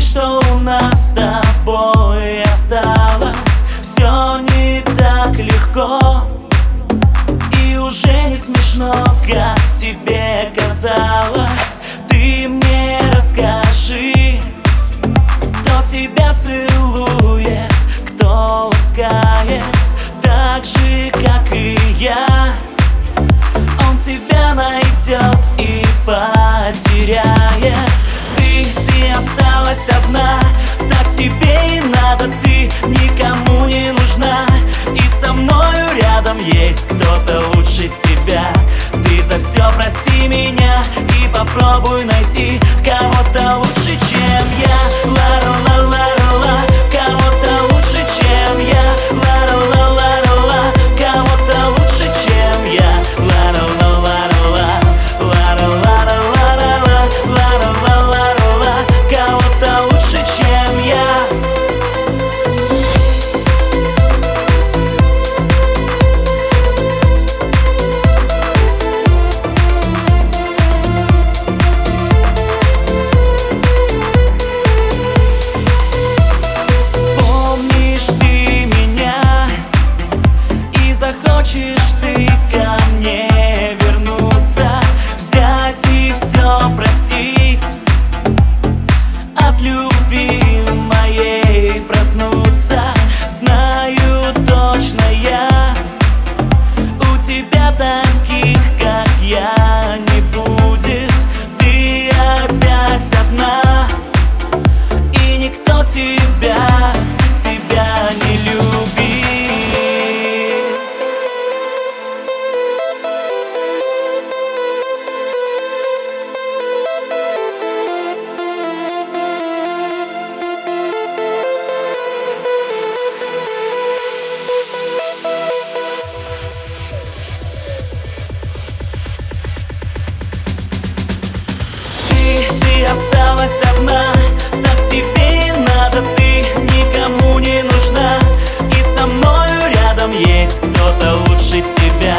что у нас с тобой осталось. Все не так легко и уже не смешно, как тебе казалось. Ты мне расскажи, кто тебя целует, кто ласкает так же, как и я. Он тебя найдет и потеряет. Ты осталась одна, так тебе и надо. Ты никому не нужна, и со мною рядом есть кто-то лучше тебя. Ты за все прости меня и попробуй найти кого-то лучше, чем я. Ла-ла-ла-ла-ла, кого-то лучше, чем я. Ла-ла-ла-ла-ла, кого-то лучше, чем я. Ла-ла-ла-ла-ла, ла-ла-ла-ла-ла-ла, ла-ла-ла-ла-ла, кого-то лучше, чем я. Захочешь ты ко мне вернуться, взять и все простить, от любви моей проснуться. Знаю точно я, у тебя таких, как я, не будет. Ты опять одна, и никто тебя не любит. Ты осталась одна, так тебе и надо. Ты никому не нужна, и со мною рядом есть кто-то лучше тебя.